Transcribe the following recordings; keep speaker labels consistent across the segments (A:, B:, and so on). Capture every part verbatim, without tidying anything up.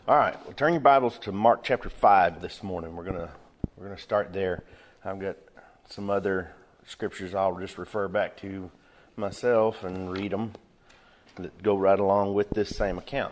A: All right, well, turn your Bibles to Mark chapter five this morning. We're gonna we're gonna start there. I've got some other scriptures I'll just refer back to myself and read them that go right along with this same account.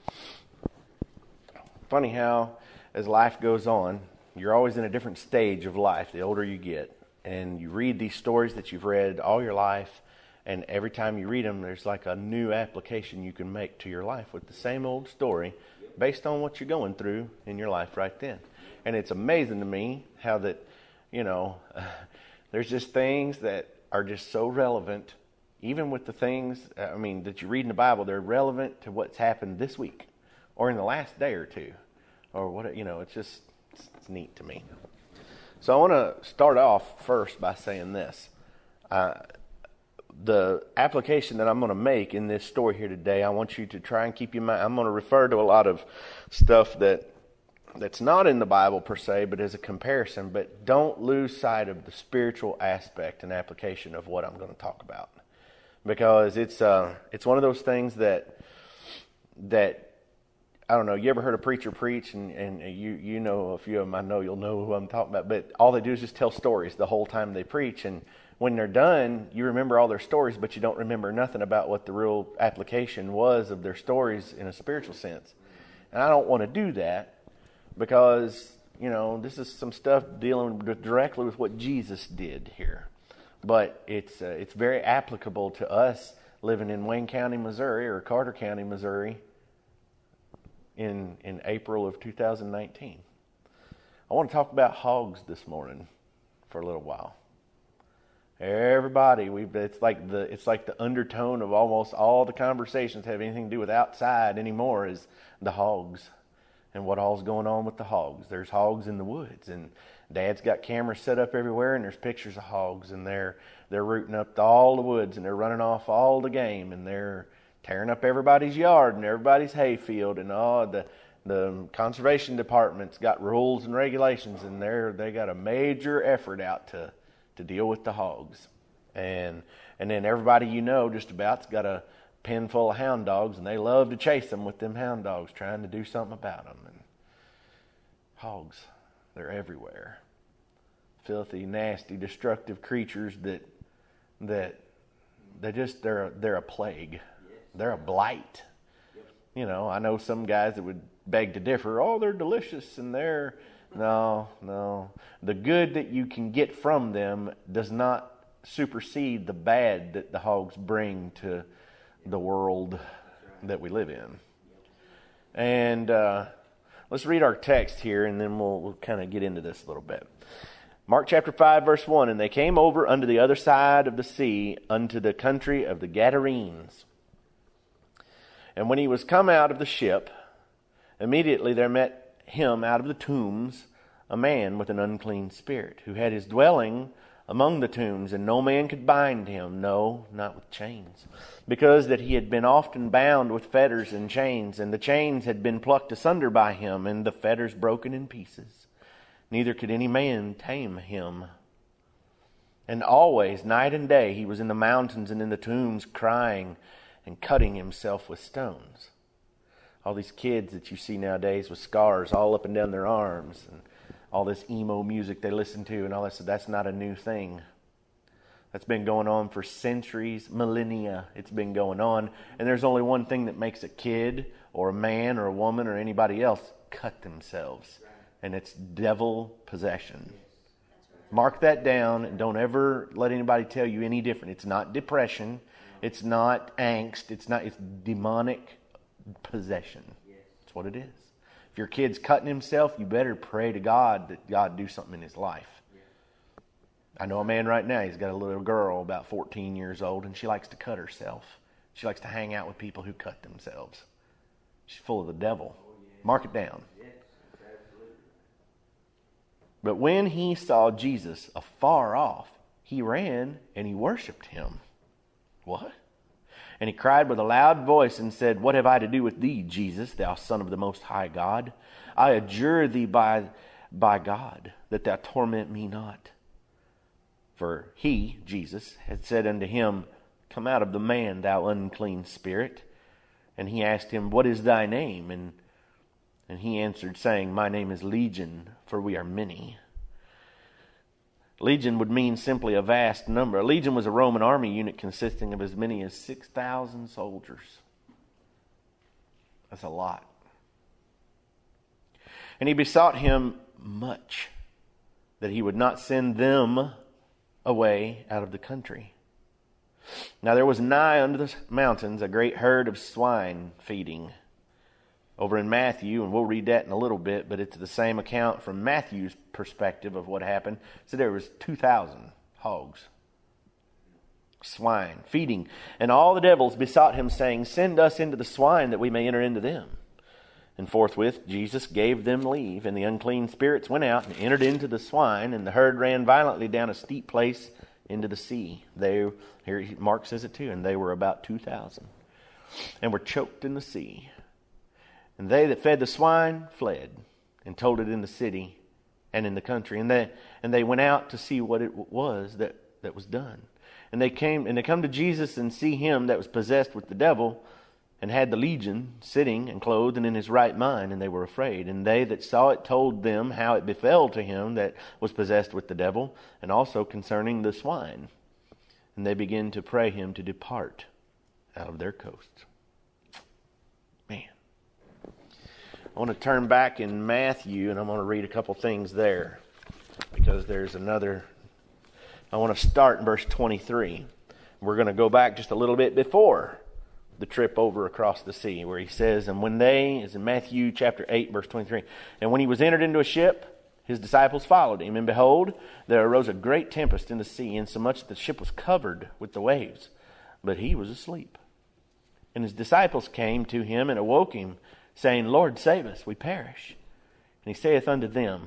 A: Funny how, as life goes on, you're always in a different stage of life the older you get, and you read these stories that you've read all your life, and every time you read them, there's like a new application you can make to your life with the same old story, based on what you're going through in your life right then. And it's amazing to me how that, you know, uh, there's just things that are just so relevant, even with the things, I mean, that you read in the Bible, they're relevant to what's happened this week or in the last day or two, or what, you know, it's just, it's, it's neat to me. So I want to start off first by saying this. Uh, The application that I'm going to make in this story here today, I want you to try and keep your mind. I'm going to refer to a lot of stuff that that's not in the Bible per se, but as a comparison. But don't lose sight of the spiritual aspect and application of what I'm going to talk about, because it's uh it's one of those things that that I don't know. You ever heard a preacher preach, and, and you you know a few of them. I know you'll know who I'm talking about. But all they do is just tell stories the whole time they preach, and when they're done, you remember all their stories, but you don't remember nothing about what the real application was of their stories in a spiritual sense. And I don't want to do that, because, you know, this is some stuff dealing directly with what Jesus did here. But it's uh, it's very applicable to us living in Wayne County, Missouri, or Carter County, Missouri, in in April of two thousand nineteen. I want to talk about hogs this morning for a little while. Everybody, we it's like the it's like the undertone of almost all the conversations have anything to do with outside anymore is the hogs and what all's going on with the hogs. There's hogs in the woods, and Dad's got cameras set up everywhere, and there's pictures of hogs, and they're they're rooting up all the woods, and they're running off all the game, and they're tearing up everybody's yard and everybody's hayfield, and all the the conservation department's got rules and regulations, and they're they got a major effort out to. to deal with the hogs. And and then everybody you know just about's got a pen full of hound dogs, and they love to chase them with them hound dogs, trying to do something about them. And hogs, they're everywhere. Filthy, nasty, destructive creatures that that they just they're they're a plague. They're a blight. You know, I know some guys that would beg to differ. Oh, they're delicious, and they're No, no. The good that you can get from them does not supersede the bad that the hogs bring to the world that we live in. And uh, let's read our text here, and then we'll, we'll kind of get into this a little bit. Mark chapter five, verse one, And they came over unto the other side of the sea, unto the country of the Gadarenes. And when he was come out of the ship, immediately there met him out of the tombs a man with an unclean spirit, who had his dwelling among the tombs, and no man could bind him, no, not with chains, because that he had been often bound with fetters and chains, and the chains had been plucked asunder by him, and the fetters broken in pieces. Neither could any man tame him. And always, night and day, he was in the mountains and in the tombs, crying and cutting himself with stones. All these kids that you see nowadays with scars all up and down their arms, and all this emo music they listen to and all that stuff, that's not a new thing. That's been going on for centuries, millennia. It's been going on. And there's only one thing that makes a kid or a man or a woman or anybody else cut themselves. And it's devil possession. Mark that down, and don't ever let anybody tell you any different. It's not depression. It's not angst. It's not. It's demonic possession. That's what it is. If your kid's cutting himself, you better pray to God that God do something in his life. I know a man right now, he's got a little girl about fourteen years old, and she likes to cut herself. She likes to hang out with people who cut themselves. She's full of the devil. Mark it down. But when he saw Jesus afar off, he ran and he worshipped him. What? And he cried with a loud voice and said, What have I to do with thee, Jesus, thou Son of the Most High God? I adjure thee by, by God, that thou torment me not. For he, Jesus, had said unto him, Come out of the man, thou unclean spirit. And he asked him, What is thy name? And And he answered, saying, My name is Legion, for we are many. Legion would mean simply a vast number. A legion was a Roman army unit consisting of as many as six thousand soldiers. That's a lot. And he besought him much that he would not send them away out of the country. Now there was nigh unto the mountains a great herd of swine feeding. Over in Matthew, and we'll read that in a little bit, but it's the same account from Matthew's perspective of what happened. So there was two thousand hogs, swine, feeding. And all the devils besought him, saying, Send us into the swine, that we may enter into them. And forthwith Jesus gave them leave, and the unclean spirits went out and entered into the swine, and the herd ran violently down a steep place into the sea. They, here Mark says it too, and they were about two thousand, and were choked in the sea. And they that fed the swine fled, and told it in the city and in the country. And they and they went out to see what it was that, that was done. And they came and they come to Jesus and see him that was possessed with the devil, and had the legion, sitting and clothed and in his right mind, and they were afraid. And they that saw it told them how it befell to him that was possessed with the devil, and also concerning the swine. And they began to pray him to depart out of their coasts. Man. I want to turn back in Matthew, and I'm going to read a couple things there, because there's another. I want to start in verse twenty-three. We're going to go back just a little bit before the trip over across the sea, where he says, and when they, is in Matthew chapter eight, verse twenty-three, and when he was entered into a ship, his disciples followed him, and behold, there arose a great tempest in the sea, insomuch that the ship was covered with the waves, but he was asleep. And his disciples came to him and awoke him, saying, Lord, save us, we perish. And he saith unto them,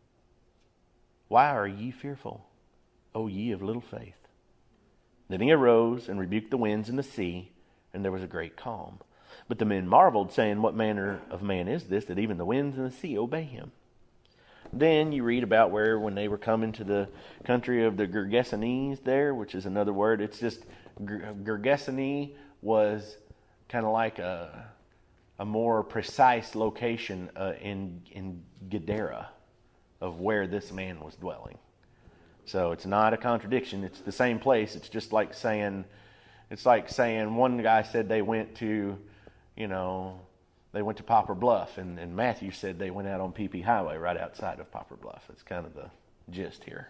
A: Why are ye fearful, O ye of little faith? Then he arose and rebuked the winds and the sea, and there was a great calm. But the men marveled, saying, What manner of man is this, that even the winds and the sea obey him? Then you read about where when they were coming to the country of the Gergesenes there, which is another word. It's just, Gergesene was kind of like a... a more precise location uh, in in Gadara of where this man was dwelling. So it's not a contradiction. It's the same place. It's just like saying, it's like saying one guy said they went to, you know, they went to Poplar Bluff, and, and Matthew said they went out on P P Highway right outside of Poplar Bluff. That's kind of the gist here.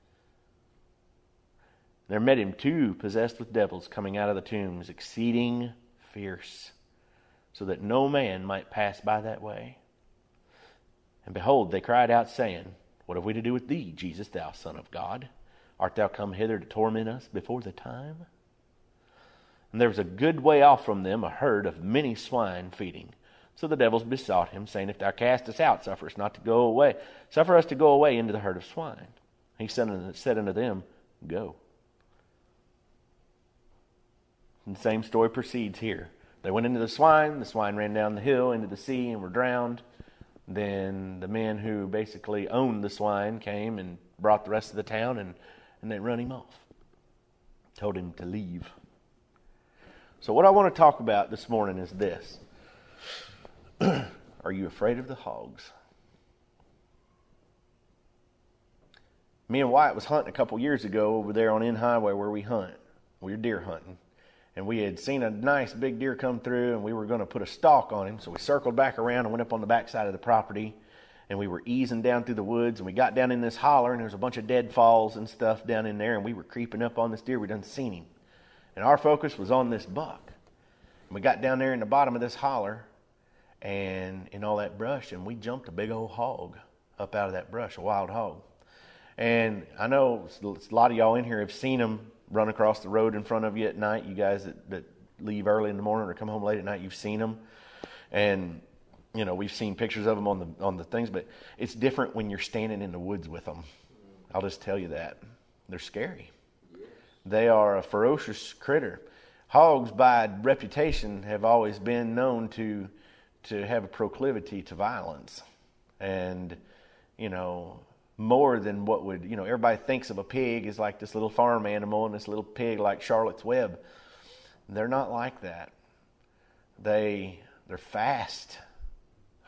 A: There met him two possessed with devils coming out of the tombs, exceeding fierce, so that no man might pass by that way. And behold, they cried out, saying, What have we to do with thee, Jesus, thou Son of God? Art thou come hither to torment us before the time? And there was a good way off from them a herd of many swine feeding. So the devils besought him, saying, If thou cast us out, suffer us not to go away. Suffer us to go away into the herd of swine. He said unto, said unto them, Go. And the same story proceeds here. They went into the swine. The swine ran down the hill into the sea and were drowned. Then the men who basically owned the swine came and brought the rest of the town, and, and they run him off. Told him to leave. So what I want to talk about this morning is this. Are you afraid of the hogs? Me and Wyatt was hunting a couple years ago over there on In Highway where we hunt. We were deer hunting. And we had seen a nice big deer come through, and we were going to put a stalk on him. So we circled back around and went up on the back side of the property, and we were easing down through the woods, and we got down in this holler, and there was a bunch of deadfalls and stuff down in there, and we were creeping up on this deer. We done seen him. And our focus was on this buck. And we got down there in the bottom of this holler and in all that brush, and we jumped a big old hog up out of that brush, a wild hog. And I know a lot of y'all in here have seen them run across the road in front of you at night. You guys that, that leave early in the morning or come home late at night, you've seen them. And, you know, we've seen pictures of them on the on the things, but it's different when you're standing in the woods with them. I'll just tell you that. They're scary. They are a ferocious critter. Hogs, by reputation, have always been known to to have a proclivity to violence. And, you know, more than what would, you know, everybody thinks of a pig as like this little farm animal and this little pig like Charlotte's Web. They're not like that. They, they're fast.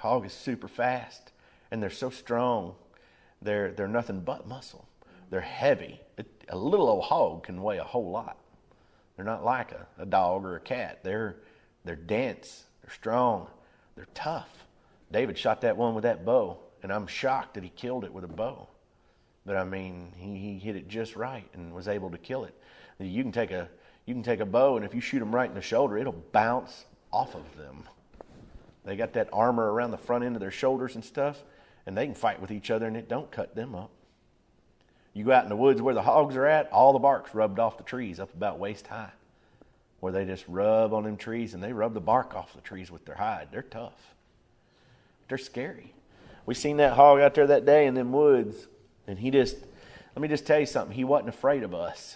A: Hog is super fast, and they're so strong. They're they're nothing but muscle. They're heavy. It, a little old hog can weigh a whole lot. They're not like a, a dog or a cat. They're they're dense. They're strong. They're tough. David shot that one with that bow, and I'm shocked that he killed it with a bow. But I mean, he, he hit it just right and was able to kill it. You can take a you can take a bow, and if you shoot them right in the shoulder, it'll bounce off of them. They got that armor around the front end of their shoulders and stuff, and they can fight with each other, and it don't cut them up. You go out in the woods where the hogs are at, all the bark's rubbed off the trees up about waist high, where they just rub on them trees, and they rub the bark off the trees with their hide. They're tough. They're scary. We seen that hog out there that day in them woods, and he just, let me just tell you something, he wasn't afraid of us.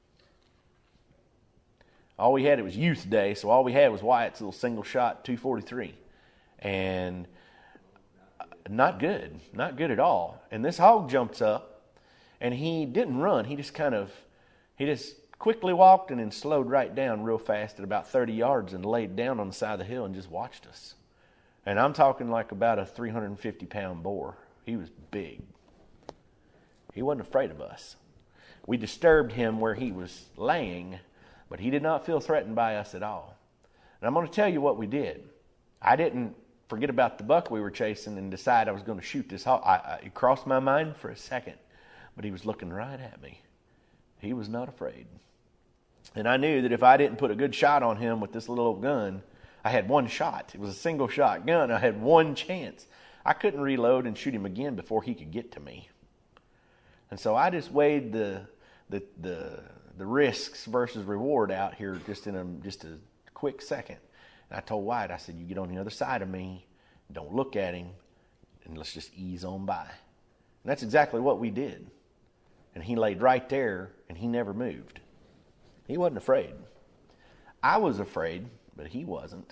A: All we had, it was youth day, so all we had was Wyatt's little single shot two forty-three. And not good, not good at all. And this hog jumps up, and he didn't run. He just kind of, he just quickly walked and then slowed right down real fast at about thirty yards and laid down on the side of the hill and just watched us. And I'm talking like about a three hundred fifty pound boar. He was big. He wasn't afraid of us. We disturbed him where he was laying, but he did not feel threatened by us at all. And I'm going to tell you what we did. I didn't forget about the buck we were chasing and decide I was going to shoot this hog. I, I, it crossed my mind for a second, but he was looking right at me. He was not afraid. And I knew that if I didn't put a good shot on him with this little old gun, I had one shot. It was a single shot gun. I had one chance. I couldn't reload and shoot him again before he could get to me. And so I just weighed the the the the risks versus reward out here just in a just a quick second. And I told Wyatt, I said, you get on the other side of me, don't look at him, and let's just ease on by. And that's exactly what we did. And he laid right there, and he never moved. He wasn't afraid. I was afraid, but he wasn't.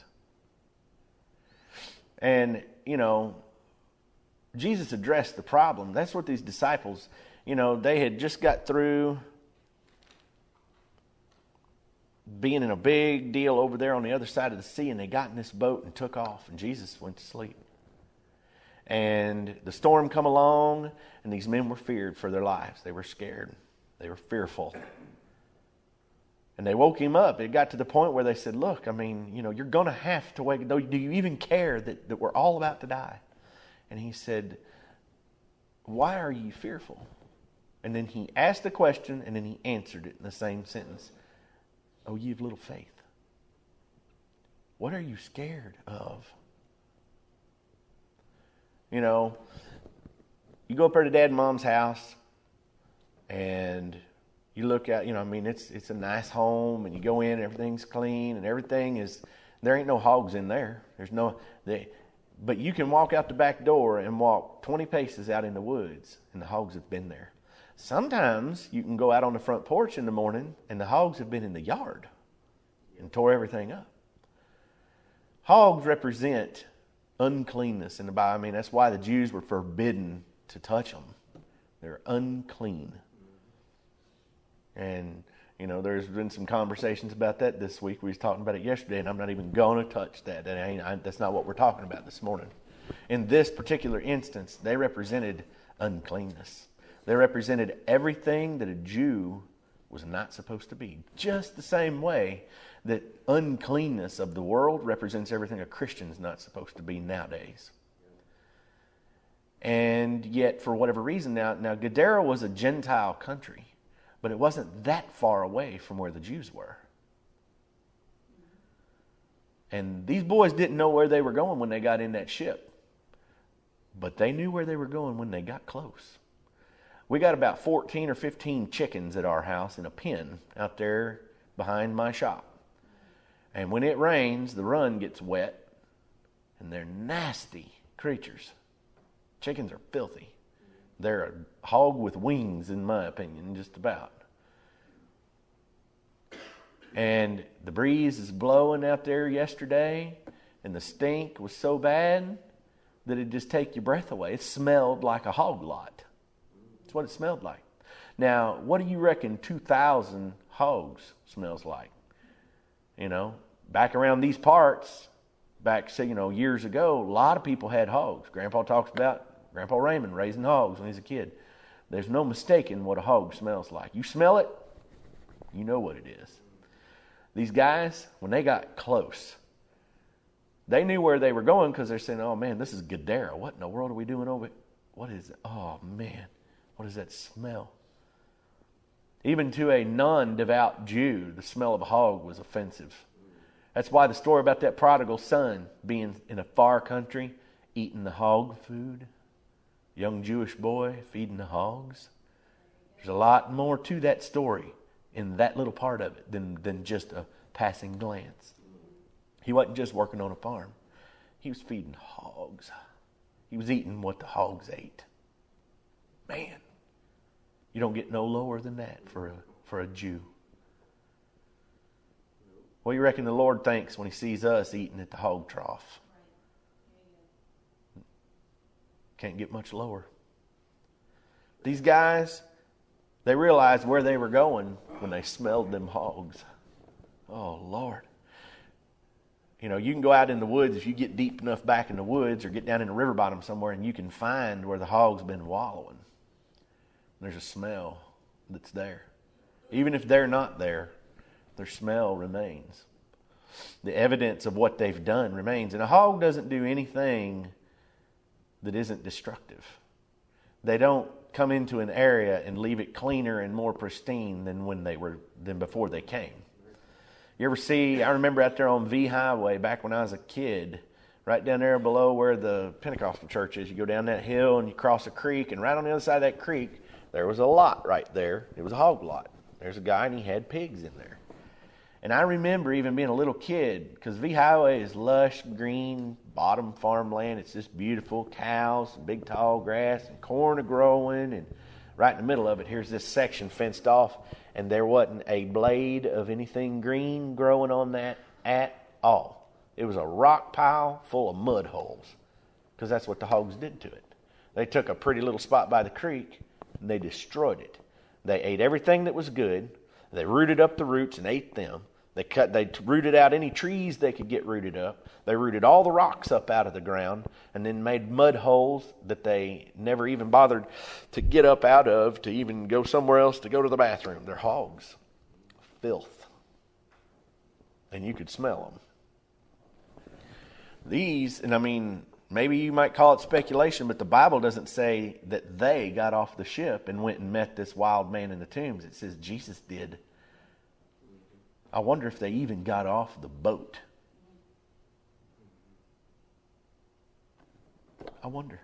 A: And, you know, Jesus addressed the problem. That's what these disciples, you know, they had just got through being in a big deal over there on the other side of the sea, and they got in this boat and took off, and Jesus went to sleep. And the storm come along, and these men were feared for their lives. They were scared. They were fearful. And they woke him up. It got to the point where they said, look, I mean, you know, you're going to have to wake up. Do you even care that, that we're all about to die? And he said, why are you fearful? And then he asked the question, and then he answered it in the same sentence. Oh, you have little faith. What are you scared of? You know, you go up there to Dad and Mom's house, and you look at, you know, I mean, it's it's a nice home, and you go in, and everything's clean, and everything is, there ain't no hogs in there. There's no, they, but you can walk out the back door and walk twenty paces out in the woods, and the hogs have been there. Sometimes you can go out on the front porch in the morning, and the hogs have been in the yard and tore everything up. Hogs represent uncleanness in the Bible. I mean, that's why the Jews were forbidden to touch them. They're unclean. And, you know, there's been some conversations about that this week. We was talking about it yesterday, and I'm not even going to touch that. That ain't, I, that's not what we're talking about this morning. In this particular instance, they represented uncleanness. They represented everything that a Jew was not supposed to be. Just the same way that uncleanness of the world represents everything a Christian is not supposed to be nowadays. And yet, for whatever reason, now, now Gadara was a Gentile country, but it wasn't that far away from where the Jews were. And these boys didn't know where they were going when they got in that ship, but they knew where they were going when they got close. We got about fourteen or fifteen chickens at our house in a pen out there behind my shop. And when it rains, the run gets wet, and they're nasty creatures. Chickens are filthy. They're a hog with wings, in my opinion, just about. And the breeze is blowing out there yesterday, and the stink was so bad that it'd just take your breath away. It smelled like a hog lot. That's what it smelled like. Now, what do you reckon two thousand hogs smells like? You know, back around these parts, back, say, you know, years ago, a lot of people had hogs. Grandpa talks about Grandpa Raymond raising hogs when he was a kid. There's no mistaking what a hog smells like. You smell it, you know what it is. These guys, when they got close, they knew where they were going because they're saying, oh man, this is Gadara. What in the world are we doing over here? What is it? Oh man, what does that smell? Even to a non-devout Jew, the smell of a hog was offensive. That's why the story about that prodigal son being in a far country, eating the hog food, young Jewish boy feeding the hogs. There's a lot more to that story in that little part of it than, than just a passing glance. He wasn't just working on a farm. He was feeding hogs. He was eating what the hogs ate. Man, you don't get no lower than that for a, for a Jew. What do you reckon the Lord thinks when he sees us eating at the hog trough? Can't get much lower. These guys, they realized where they were going when they smelled them hogs. Oh, Lord. You know, you can go out in the woods if you get deep enough back in the woods or get down in the river bottom somewhere and you can find where the hog's been wallowing. There's a smell that's there. Even if they're not there, their smell remains. The evidence of what they've done remains. And a hog doesn't do anything that isn't destructive. They don't come into an area and leave it cleaner and more pristine than when they were than before they came. You ever see, I remember out there on V Highway back when I was a kid, right down there below where the Pentecostal church is, you go down that hill and you cross a creek, and right on the other side of that creek, there was a lot right there. It was a hog lot. There's a guy and he had pigs in there. And I remember even being a little kid, because V Highway is lush, green, bottom farmland. It's just beautiful. Cows, big tall grass, and corn are growing. And right in the middle of it, here's this section fenced off. And there wasn't a blade of anything green growing on that at all. It was a rock pile full of mud holes, because that's what the hogs did to it. They took a pretty little spot by the creek and they destroyed it. They ate everything that was good. They rooted up the roots and ate them. They cut. They rooted out any trees they could get rooted up. They rooted all the rocks up out of the ground and then made mud holes that they never even bothered to get up out of to even go somewhere else to go to the bathroom. They're hogs. Filth. And you could smell them. These, and I mean, maybe you might call it speculation, but the Bible doesn't say that they got off the ship and went and met this wild man in the tombs. It says Jesus did. I wonder if they even got off the boat. I wonder.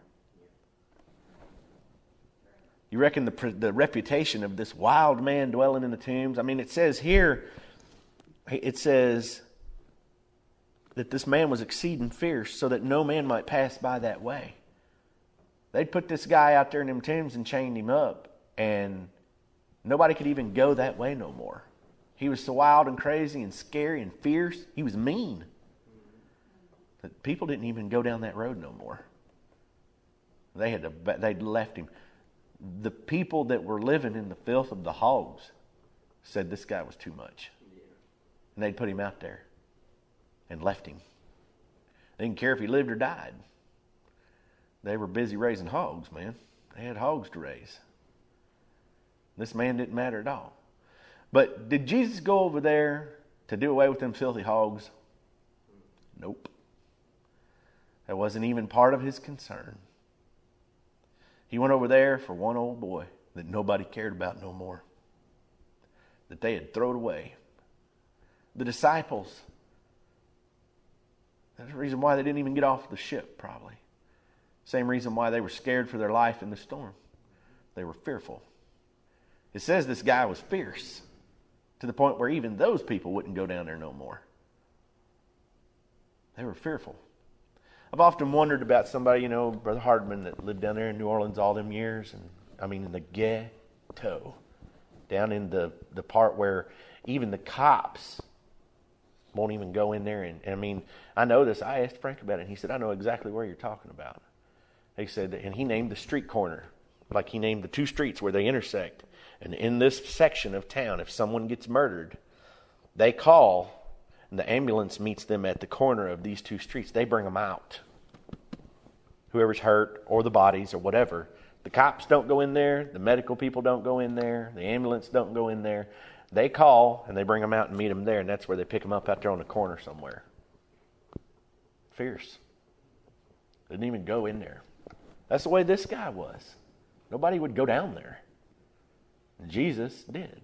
A: You reckon the the reputation of this wild man dwelling in the tombs? I mean, it says here, it says that this man was exceeding fierce, so that no man might pass by that way. They'd put this guy out there in them tombs and chained him up, and nobody could even go that way no more. He was so wild and crazy and scary and fierce. He was mean. But people didn't even go down that road no more. They had to, they'd left him. The people that were living in the filth of the hogs said this guy was too much. And they'd put him out there and left him. They didn't care if he lived or died. They were busy raising hogs, man. They had hogs to raise. This man didn't matter at all. But did Jesus go over there to do away with them filthy hogs? Nope. That wasn't even part of his concern. He went over there for one old boy that nobody cared about no more, that they had thrown away. The disciples, that's the reason why they didn't even get off the ship, probably. Same reason why they were scared for their life in the storm. They were fearful. It says this guy was fierce, to the point where even those people wouldn't go down there no more. They were fearful. I've often wondered about somebody, you know, Brother Hardman, that lived down there in New Orleans all them years. And I mean, in the ghetto. Down in the, the part where even the cops won't even go in there. And, and I mean, I know this. I asked Frank about it, and he said, I know exactly where you're talking about. He said, and he named the street corner. Like he named the two streets where they intersect. And in this section of town, if someone gets murdered, they call and the ambulance meets them at the corner of these two streets. They bring them out. Whoever's hurt or the bodies or whatever. The cops don't go in there. The medical people don't go in there. The ambulance don't go in there. They call and they bring them out and meet them there, and that's where they pick them up out there on the corner somewhere. Fierce. Didn't even go in there. That's the way this guy was. Nobody would go down there. Jesus did.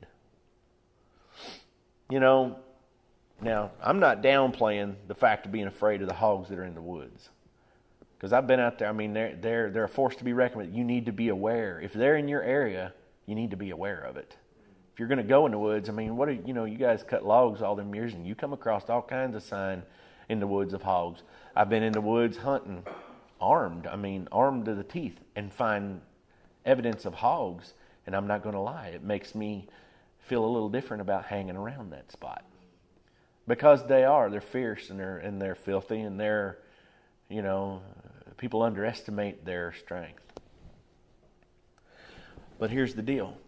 A: You know, now, I'm not downplaying the fact of being afraid of the hogs that are in the woods. Because I've been out there. I mean, they're, they're, they're a force to be reckoned with. You need to be aware. If they're in your area, you need to be aware of it. If you're going to go in the woods, I mean, what are, you know, you guys cut logs all them years, and you come across all kinds of sign in the woods of hogs. I've been in the woods hunting armed, I mean, armed to the teeth, and find evidence of hogs. And I'm not going to lie, it makes me feel a little different about hanging around that spot. Because they are, they're fierce and they're, and they're filthy, and they're, you know, people underestimate their strength. But here's the deal.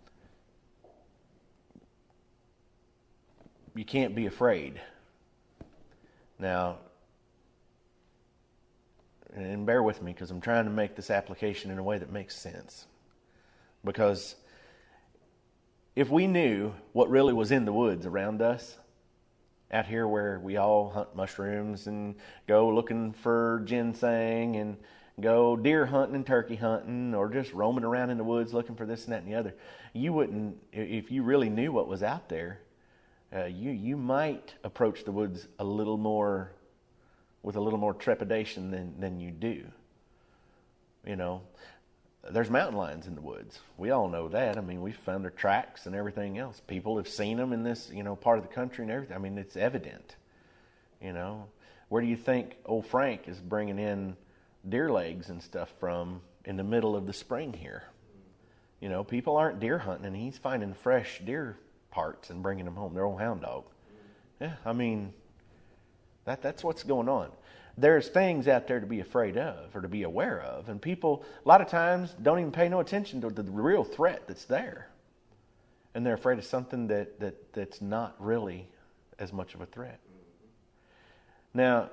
A: You can't be afraid. Now, and bear with me because I'm trying to make this application in a way that makes sense. Because if we knew what really was in the woods around us, out here where we all hunt mushrooms and go looking for ginseng and go deer hunting and turkey hunting, or just roaming around in the woods looking for this and that and the other, you wouldn't, if you really knew what was out there, uh, you you might approach the woods a little more, with a little more trepidation than, than you do. You know, there's mountain lions in the woods. We all know that. I mean, we've found their tracks and everything else. People have seen them in this, you know, part of the country and everything. I mean, it's evident. You know, where do you think old Frank is bringing in deer legs and stuff from in the middle of the spring here? You know, people aren't deer hunting, and he's finding fresh deer parts and bringing them home, their old hound dog. Yeah, I mean, that that's what's going on. There's things out there to be afraid of or to be aware of. And people, a lot of times, don't even pay no attention to the real threat that's there. And they're afraid of something that, that that's not really as much of a threat. Now,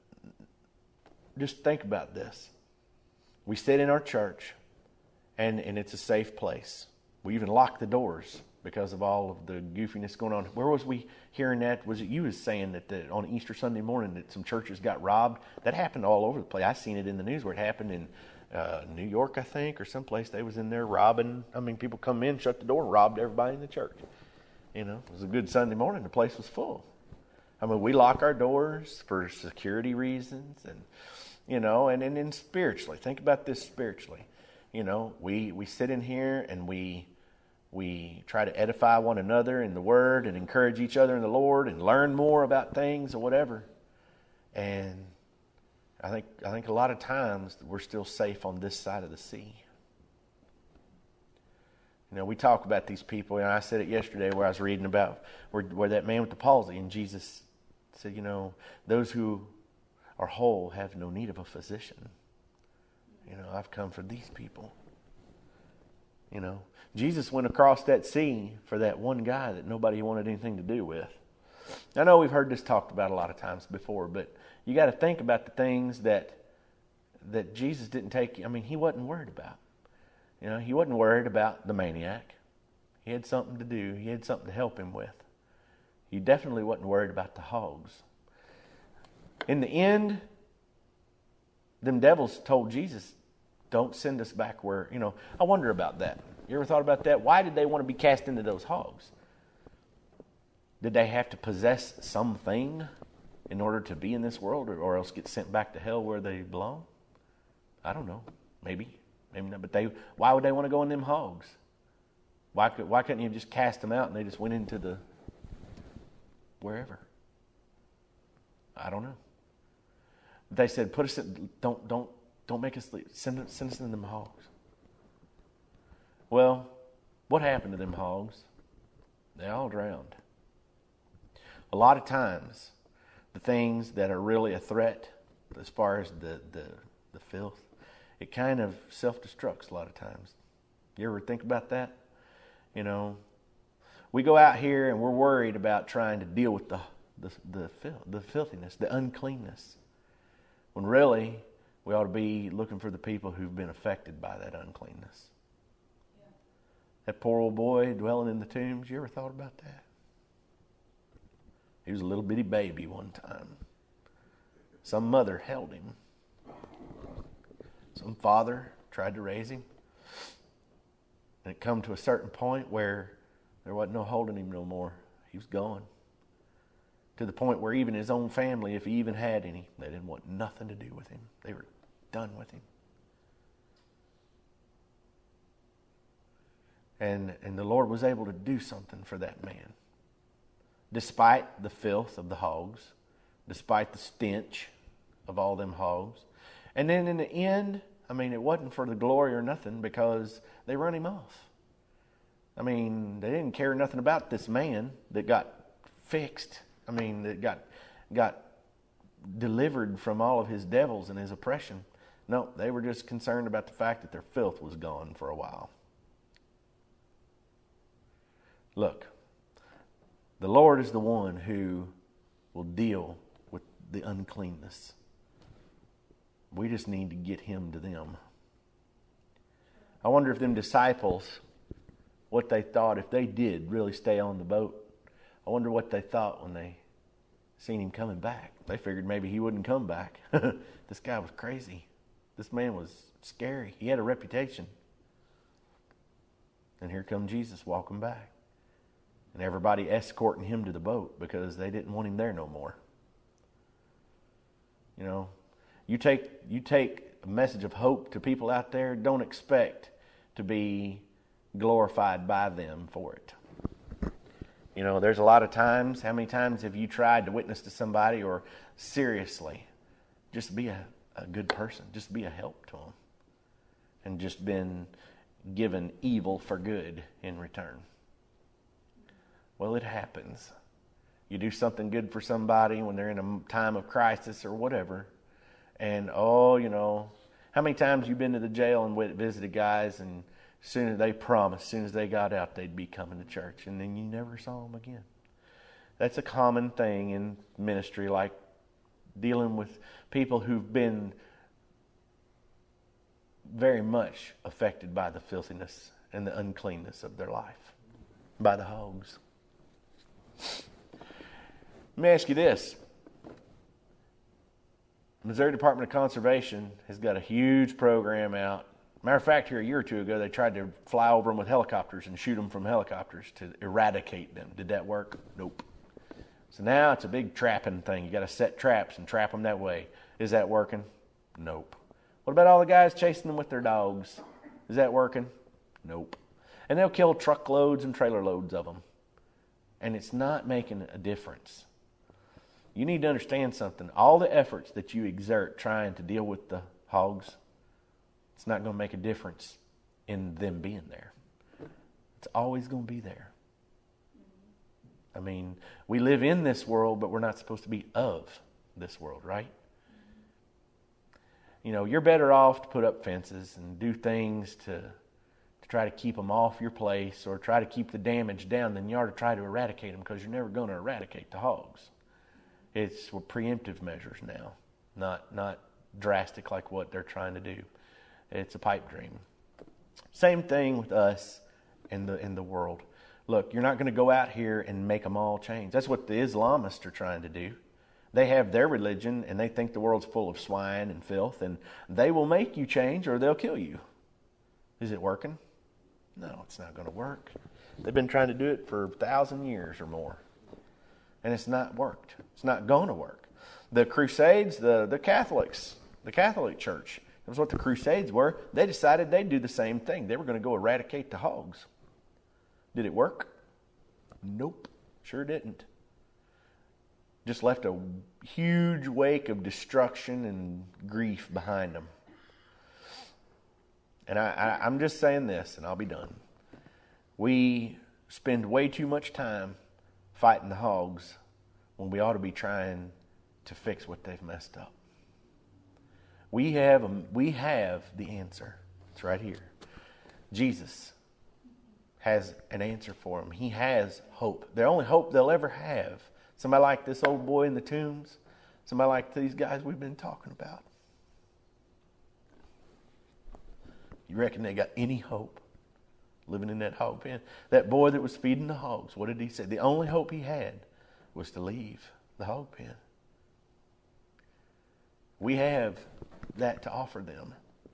A: just think about this. We sit in our church, and, and it's a safe place. We even lock the doors because of all of the goofiness going on. Where was we hearing that? Was it you was saying that the, on Easter Sunday morning that some churches got robbed? That happened all over the place. I seen it in the news where it happened in uh, New York, I think, or someplace. They was in there robbing. I mean, people come in, shut the door, and robbed everybody in the church. You know, it was a good Sunday morning. The place was full. I mean, we lock our doors for security reasons, and you know, and and, and spiritually. Think about this spiritually. You know, we we sit in here and we. We try to edify one another in the Word and encourage each other in the Lord and learn more about things or whatever. And I think I think a lot of times we're still safe on this side of the sea. You know, we talk about these people, and I said it yesterday where I was reading about where, where that man with the palsy, and Jesus said, you know, those who are whole have no need of a physician. You know, I've come for these people. You know, Jesus went across that sea for that one guy that nobody wanted anything to do with. I know we've heard this talked about a lot of times before, but you got to think about the things that that Jesus didn't take. I mean, he wasn't worried about. You know, he wasn't worried about the maniac. He had something to do. He had something to help him with. He definitely wasn't worried about the hogs. In the end, them devils told Jesus, don't send us back where, you know, I wonder about that. You ever thought about that? Why did they want to be cast into those hogs? Did they have to possess something in order to be in this world, or, or else get sent back to hell where they belong? I don't know. Maybe. Maybe not. But they, why would they want to go in them hogs? Why, could, why couldn't you just cast them out and they just went into the wherever? I don't know. They said, put us in, don't, don't, Don't make us leave. Send, send us in them hogs. Well, what happened to them hogs? They all drowned. A lot of times, the things that are really a threat, as far as the, the, the filth, it kind of self-destructs a lot of times. You ever think about that? You know, we go out here and we're worried about trying to deal with the, the the filth, the filthiness, the uncleanness. When really we ought to be looking for the people who've been affected by that uncleanness. Yeah. That poor old boy dwelling in the tombs, you ever thought about that? He was a little bitty baby one time. Some mother held him. Some father tried to raise him. And it come to a certain point where there wasn't no holding him no more. He was gone. To the point where even his own family, if he even had any, they didn't want nothing to do with him. They were done with him. And, and the Lord was able to do something for that man. Despite the filth of the hogs, despite the stench of all them hogs. And then in the end, I mean, it wasn't for the glory or nothing, because they run him off. I mean, they didn't care nothing about this man that got fixed. I mean, that got got delivered from all of his devils and his oppression. No, they were just concerned about the fact that their filth was gone for a while. Look, the Lord is the one who will deal with the uncleanness. We just need to get him to them. I wonder if them disciples, what they thought, if they did really stay on the boat, I wonder what they thought when they seen him coming back. They figured maybe he wouldn't come back. This guy was crazy. This man was scary. He had a reputation. And here come Jesus walking back. And everybody escorting him to the boat because they didn't want him there no more. You know, you take you take a message of hope to people out there, don't expect to be glorified by them for it. You know, there's a lot of times, how many times have you tried to witness to somebody or seriously just be a, a good person, just be a help to them, and just been given evil for good in return? Well, it happens. You do something good for somebody when they're in a time of crisis or whatever, and oh, you know, how many times you've been to the jail and visited guys, and as soon as they promised, as soon as they got out, they'd be coming to church, and then you never saw them again. That's a common thing in ministry, like dealing with people who've been very much affected by the filthiness and the uncleanness of their life, by the hogs. Let me ask you this. Missouri Department of Conservation has got a huge program out. Matter of fact, here a year or two ago, they tried to fly over them with helicopters and shoot them from helicopters to eradicate them. Did that work? Nope. So now it's a big trapping thing. You got to set traps and trap them that way. Is that working? Nope. What about all the guys chasing them with their dogs? Is that working? Nope. And they'll kill truckloads and trailer loads of them. And it's not making a difference. You need to understand something. All the efforts that you exert trying to deal with the hogs, it's not going to make a difference in them being there. It's always going to be there. I mean, we live in this world, but we're not supposed to be of this world, right? You know, you're better off to put up fences and do things to, to try to keep them off your place or try to keep the damage down than you are to try to eradicate them, because you're never going to eradicate the hogs. It's well, preemptive measures now, not not drastic like what they're trying to do. It's a pipe dream. Same thing with us in the in the world. Look, you're not going to go out here and make them all change. That's what the Islamists are trying to do. They have their religion and they think the world's full of swine and filth, and they will make you change or they'll kill you. Is it working? No, it's not going to work. They've been trying to do it for a thousand years or more. And it's not worked. It's not going to work. The Crusades, the, the Catholics, the Catholic Church, that was what the Crusades were. They decided they'd do the same thing. They were going to go eradicate the hogs. Did it work? Nope. Sure didn't. Just left a huge wake of destruction and grief behind them. And I, I, I'm just saying this, and I'll be done. We spend way too much time fighting the hogs when we ought to be trying to fix what they've messed up. We have, a, we have the answer. It's right here. Jesus has an answer for them. He has hope. The only hope they'll ever have Somebody like this old boy in the tombs? Somebody like these guys we've been talking about? You reckon they got any hope living in that hog pen? That boy that was feeding the hogs, what did he say? The only hope he had was to leave the hog pen. We have that to offer them.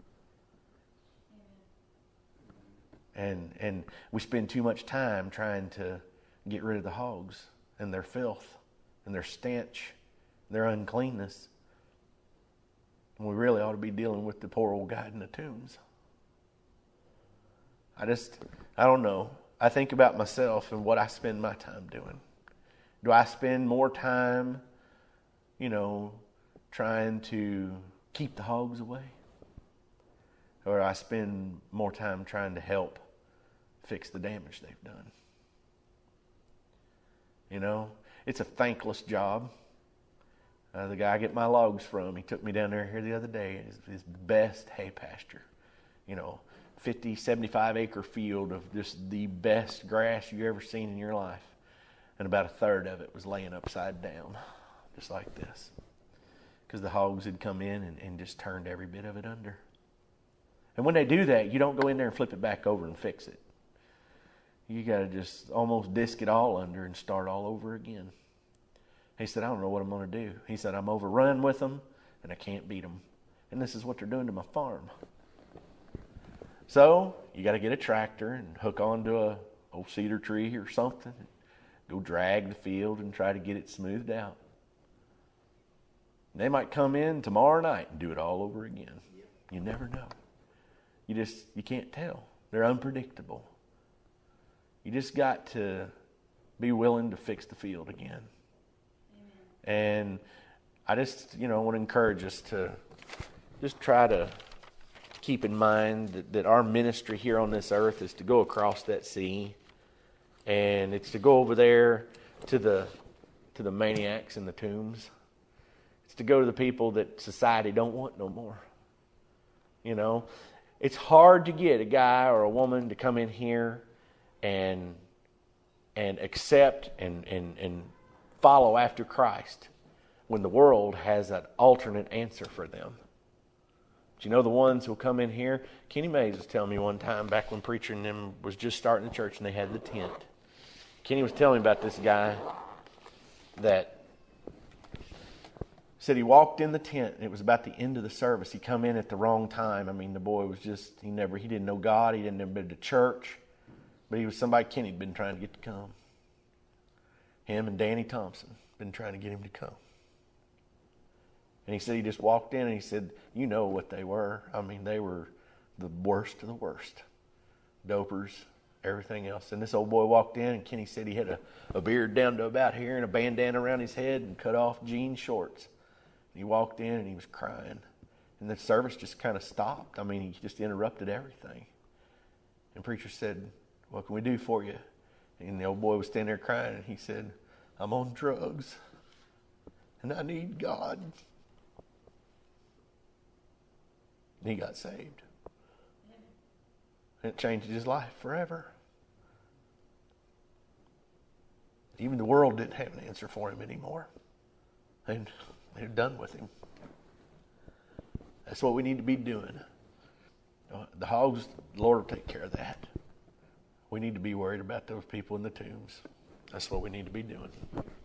A: And and we spend too much time trying to get rid of the hogs and their filth and their stench, their uncleanness. And we really ought to be dealing with the poor old guy in the tombs. I just, I don't know. I think about myself and what I spend my time doing. Do I spend more time, you know, trying to keep the hogs away? Or do I spend more time trying to help fix the damage they've done? You know, it's a thankless job. Uh, the guy I get my logs from, he took me down there here the other day. His, his best hay pasture, you know, fifty, seventy-five acre field of just the best grass you've ever seen in your life. And about a third of it was laying upside down, just like this. Because the hogs had come in and, and just turned every bit of it under. And when they do that, you don't go in there and flip it back over and fix it. You got to just almost disc it all under and start all over again. He said, I don't know what I'm going to do. He said, I'm overrun with them and I can't beat them. And this is what they're doing to my farm. So you got to get a tractor and hook onto a old cedar tree or something. And go drag the field and try to get it smoothed out. They might come in tomorrow night and do it all over again. You never know. You just, you can't tell. They're unpredictable. You just got to be willing to fix the field again. Amen. And I just, you know, want to encourage us to just try to keep in mind that, that our ministry here on this earth is to go across that sea. And it's to go over there to the to the maniacs in the tombs. It's to go to the people that society don't want no more. You know, it's hard to get a guy or a woman to come in here and and accept and, and, and follow after Christ when the world has an alternate answer for them. But you know the ones who'll come in here? Kenny Mays was telling me one time back when Preacher and them was just starting the church and they had the tent. Kenny was telling me about this guy that said he walked in the tent and it was about the end of the service. He come in at the wrong time. I mean, the boy was just, he never, he didn't know God. He didn't never been to church. But he was somebody Kenny'd been trying to get to come. Him and Danny Thompson been trying to get him to come. And he said he just walked in and he said, you know what they were. I mean, they were the worst of the worst. Dopers, everything else. And this old boy walked in and Kenny said he had a, a beard down to about here and a bandana around his head and cut off jean shorts. And he walked in and he was crying. And the service just kind of stopped. I mean, he just interrupted everything. And preacher said, what can we do for you? And the old boy was standing there crying and he said, I'm on drugs and I need God. And he got saved. And it changed his life forever. Even the world didn't have an answer for him anymore. And they're done with him. That's what we need to be doing. The hogs, the Lord will take care of that. We need to be worried about those people in the tombs. That's what we need to be doing.